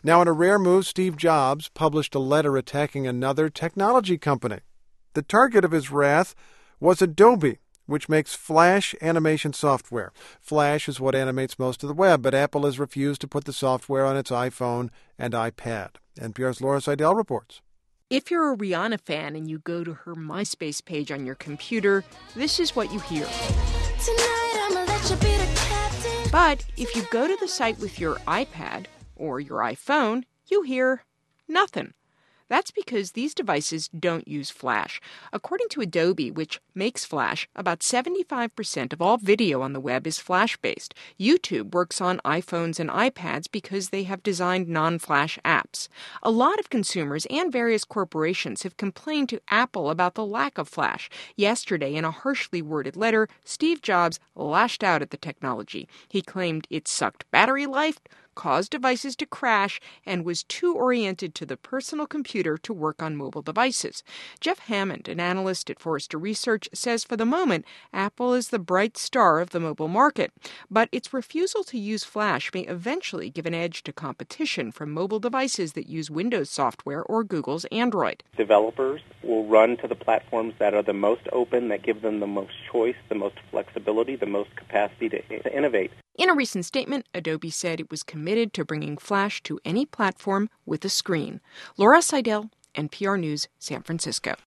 Now, in a rare move, Steve Jobs published a letter attacking another technology company. The target of his wrath was Adobe, which makes Flash animation software. Flash is what animates most of the web, but Apple has refused to put the software on its iPhone and iPad. NPR's Laura Seidel reports. If you're a Rihanna fan and you go to her MySpace page on your computer, this is what you hear. But if you go to the site with your iPad or your iPhone, you hear nothing. That's because these devices don't use Flash. According to Adobe, which makes Flash, about 75% of all video on the web is Flash-based. YouTube works on iPhones and iPads because they have designed non-Flash apps. A lot of consumers and various corporations have complained to Apple about the lack of Flash. Yesterday, in a harshly worded letter, Steve Jobs lashed out at the technology. He claimed it sucked battery life, caused devices to crash, and was too oriented to the personal computer to work on mobile devices. Jeff Hammond, an analyst at Forrester Research, says for the moment, Apple is the bright star of the mobile market. But its refusal to use Flash may eventually give an edge to competition from mobile devices that use Windows software or Google's Android. Developers will run to the platforms that are the most open, that give them the most choice, the most flexibility, the most capacity to innovate. In a recent statement, Adobe said it was committed to bringing Flash to any platform with a screen. Laura Seidel, NPR News, San Francisco.